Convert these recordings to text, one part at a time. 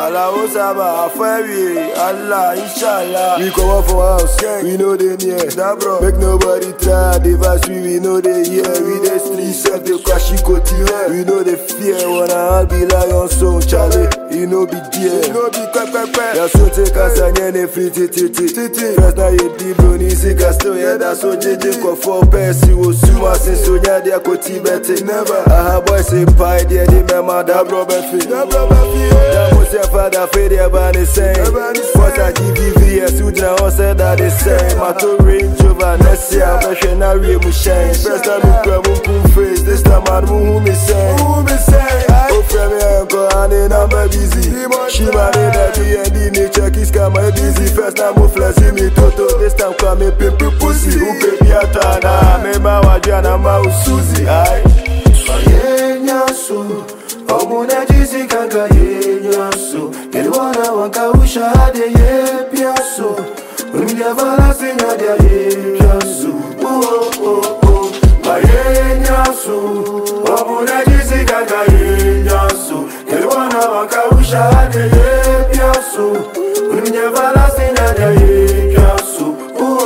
Allah Osaba, Fairy, Allah, Inshallah. We come up from house, we know they near. That bro, make nobody try. Device we know they hear. We the street set the crash continue. We know they fear. Wanna all be lion so Charlie. You know be dear. You know be quack. Ya so take us and any free titi. First now you deep on easy still yeah that's so JJ go for Percy was suma since so yeah they go Tibet never. Aha boy say pie there the mema that brother fee. That was your father fee the band is saying. What I GVVS you now said that they say. My to range over next year version I real shine. First time we grab one face this time I who me say. Oh friend me uncle and then I'm busy. She man in the D&D check his camera busy. First time we flash me toto. This time come me pimple pussy. Who baby atana me ma wajana ma usuzi. Aye. Yenya so, omuna jizi kanga yenya so. Kelwana wanka usha de ye piaso. Unya vala sinya de ye so. Oh. Yenya so, omuna jizi kanga yenya so. Kelwana wanka usha de ye piaso. Unya vala sinya de ye so.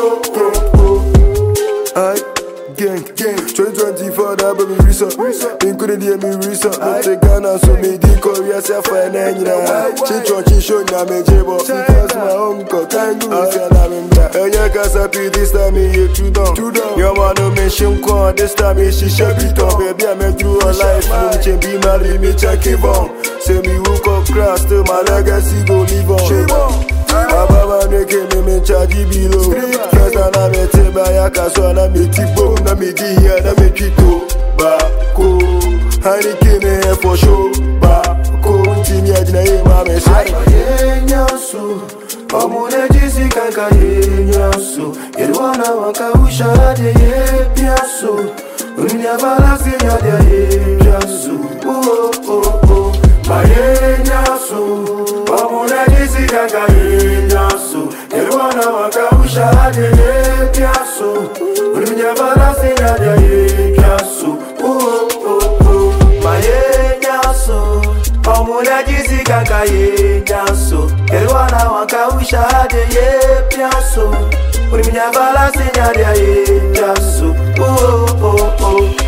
Aye. Gang, 2024 that baby research. Couldn't hear me research. But the Ghana so me di Korea self and Nina. Chinchon na me jebo. Because my uncle can't do it. And ya casa this time me you too down. Your man no mention con this time me she should be done. Baby I make through a life. Me be married me check it on. Say me woke up crash till my legacy go live on. Baba make me charge below. First I met Bayaka so I met Tibo. Na me di here na me Kito. Bako Honey came here for show. Bako Tini Adina ye mame say Yenya so omuna jizi kanga yenya so. Kelwana wanka usha de ye piaso. Unya vala sinya de ye so. Oh. Yenya so omuna jizi kanga yenya so. Kelwana wanka usha de ye piaso. Unya vala sinya de ye so. Yenya so omuna jizi kanga yenya so. Kelwana wanka usha de ye piaso. Unya vala sinya de ye so. Oh.